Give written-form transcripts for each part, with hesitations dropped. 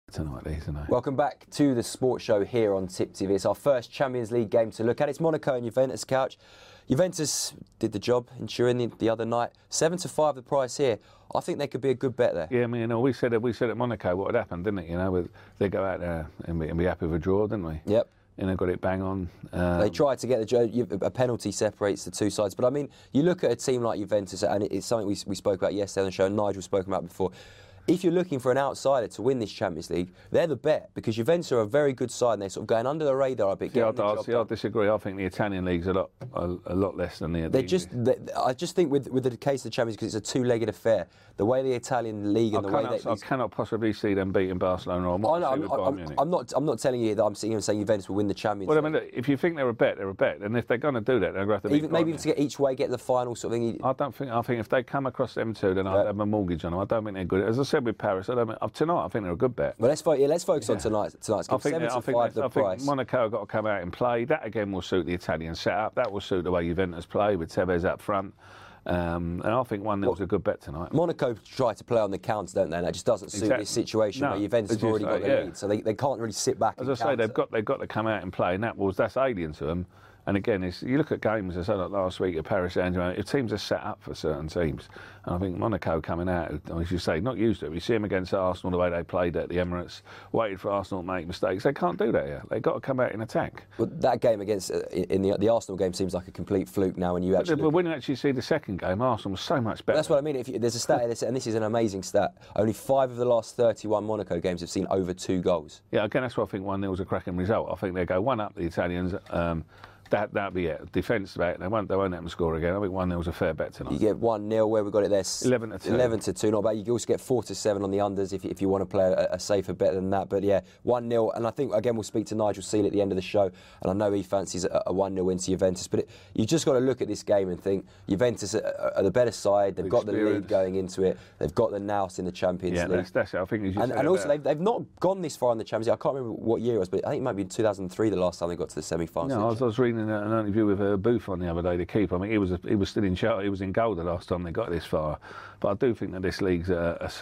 tonight, isn't it? Welcome back to the Sports Show here on Tip TV. It's our first Champions League game to look at. It's Monaco and Juventus, Couch. Juventus did the job in Turin the other night. 7-5 the price here. I think they could be a good bet there. Yeah, I mean, we said at Monaco what had happened, didn't it? They go out there and be happy with a draw, didn't we? Yep. And they got it bang on. They tried to get a penalty separates the two sides. But I mean, you look at a team like Juventus, and it's something we spoke about yesterday on the show, and Nigel spoke about before. If you're looking for an outsider to win this Champions League, they're the bet, because Juventus are a very good side and they're sort of going under the radar a bit. I disagree. I think the Italian league's a lot less than the. I just think with the case of the Champions, because it's a two-legged affair. The way the Italian league and I cannot possibly see them beating Barcelona. I'm not telling you that I'm saying Juventus will win the Champions League. Well, I mean, if you think they're a bet, they're a bet, and if they're going to do that, they're going to have to maybe to get each way, get the final sort of thing. I think if they come across them two, then I'd have a mortgage on them. I don't think they're good. As I said with Paris, tonight I think they're a good bet. Well, let's focus on tonight's game. I think Monaco have got to come out and play. That again will suit the Italian setup. That will suit the way Juventus play with Tevez up front. And I think 1-0 is a good bet tonight. Monaco try to play on the counter, don't they? And that just doesn't suit this situation where Juventus have already got the lead, so they can't really sit back. As I say, they've got to come out and play, and that's alien to them. And again, you look at games, as I said like last week at Paris Saint-Germain, if teams are set up for certain teams, and I think Monaco coming out, as you say, not used to it. You see them against Arsenal, the way they played at the Emirates, waited for Arsenal to make mistakes. They can't do that here. They've got to come out in attack. But that game against in the Arsenal game seems like a complete fluke now. But when you actually see the second game, Arsenal was so much better. That's what I mean. There's a stat, and this is an amazing stat. Only 5 of the last 31 Monaco games have seen over 2 goals. Yeah, again, that's why I think 1-0 is a cracking result. I think they go 1-up, the Italians. That'd be it. Defence back. They won't have them score again. I think 1-0 is a fair bet tonight. You get 1-0 where we got it there. 11-2. 11-2, not bad. You can also get 4-7 on the unders if you want to play a safer bet than that. But yeah, 1-0. And I think again we'll speak to Nigel Seal at the end of the show. And I know he fancies a 1-0 win to Juventus. But you just got to look at this game and think Juventus are the better side. They've got the lead going into it. They've got the nous in the Champions League. Yeah, that's it. I think. And also they've not gone this far in the Champions League. I can't remember what year it was, but I think it might be in 2003 the last time they got to the semi-finals. No, I was reading an interview with Buffon the other day, the keeper. I mean, he was still in charge. He was in goal the last time they got this far. But I do think that this league's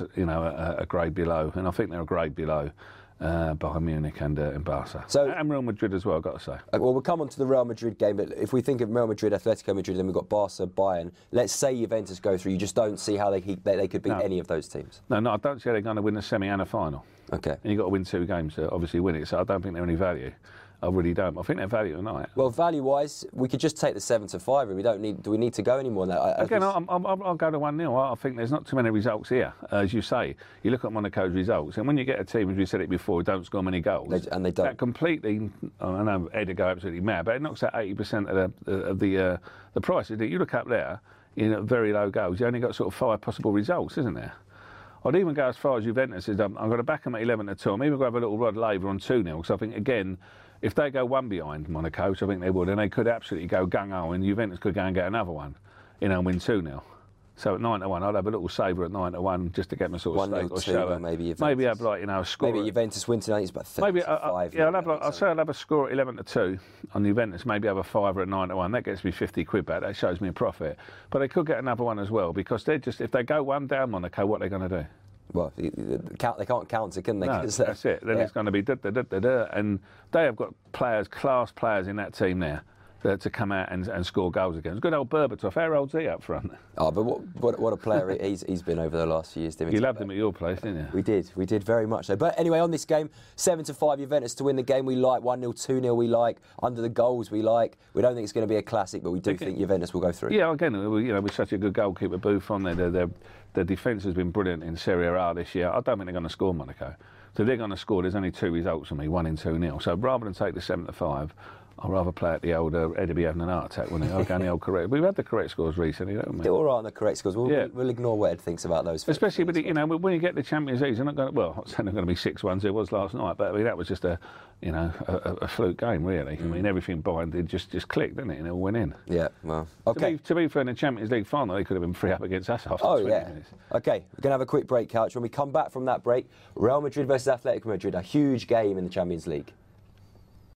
a grade below, and I think they're a grade below Bayern Munich and Barca. And Real Madrid as well, I've got to say. Well, we'll come on to the Real Madrid game, but if we think of Real Madrid, Atletico Madrid, then we've got Barca, Bayern. Let's say Juventus go through. You just don't see how they could beat any of those teams. No, I don't see how they're going to win a semi and a final. Okay. And you've got to win 2 games to obviously win it, so I don't think they're any value. I really don't. I think they're value tonight. Well, value-wise, we could just take the 7-5. Do we need to go any more than that? Again, I'll go to 1-0. I think there's not too many results here. As you say, you look at Monaco's results, and when you get a team, as we said it before, who don't score many goals, they don't. That completely. I know Ed go absolutely mad, but it knocks out 80% of the price. You look up there, very low goals. You only got sort of 5 possible results, isn't there? I'd even go as far as Juventus is. I'm going to back them at 11-2. I'm even going to have a little Rod Laver on 2-0, because I think again, if they go 1 behind Monaco, which I think they would, then they could absolutely go gung-ho, and Juventus could go and get another one, and win 2-0. So at 9-1, I'd have a little saver at 9-1 just to get my sort of stake or show. Maybe have a score. Maybe Juventus win tonight. It's about 35. I'll have a score at 11-2 on Juventus. Maybe have a fiver at 9-1. That gets me 50 quid back. That shows me a profit. But they could get another one as well, because if they go 1 down Monaco, what are they going to do? Well, they can't counter, can they? No, that's it. Then it's going to be da-da-da-da-da. And they have got class players in that team there to come out and score goals against. Good old Berbatov. How old's he up front? Oh, but what a player he's been over the last few years. You loved him at your place, didn't you? We did very much so. But anyway, on this game, 7-5 Juventus to win the game. We like 1-0, 2-0. We like under the goals. We like. We don't think it's going to be a classic, but we do think Juventus will go through. Yeah, again, with such a good goalkeeper, Buffon, their defence has been brilliant in Serie A this year. I don't think they're going to score Monaco. So they're going to score. There's only 2 results for me, 1 and 2-0. So rather than take the 7-5. I'd rather play at the old Eddie be having an heart attack, wouldn't he? I'll go on the old correct. We've had the correct scores recently, don't we? They're all right on the correct scores. We'll ignore what Ed thinks about those. Especially with when you get the Champions League, they're not going. Well, I'm saying they're going to be 6-1. It was last night, but I mean that was just a fluke game, really. I mean everything behind it just clicked, didn't it? And it all went in. Yeah. Well. Okay. To be fair, in the Champions League final, they could have been 3-up against us after 20 minutes. Okay. We're going to have a quick break, Couch. When we come back from that break, Real Madrid versus Atletico Madrid, a huge game in the Champions League.